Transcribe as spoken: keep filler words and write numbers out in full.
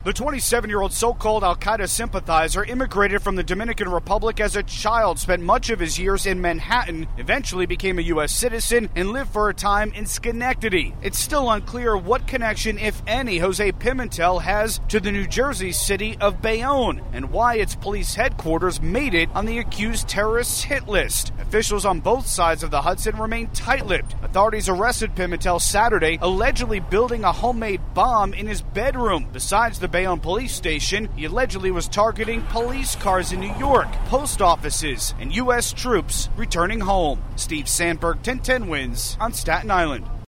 The twenty-seven-year-old so-called al-Qaeda sympathizer immigrated from the Dominican Republic as a child, spent much of his years in Manhattan, eventually became a U S citizen, and lived for a time in Schenectady. It's still unclear what connection, if any, Jose Pimentel has to the New Jersey city of Bayonne, and why its police headquarters made it on the accused terrorists' hit list. Officials on both sides of the Hudson remain tight-lipped. Authorities arrested Pimentel Saturday, allegedly building a homemade bomb in his bedroom. Besides the Bayonne police station, he allegedly was targeting police cars in New York, post offices, and U S troops returning home. Steve Sandberg, ten ten Wins on Staten Island.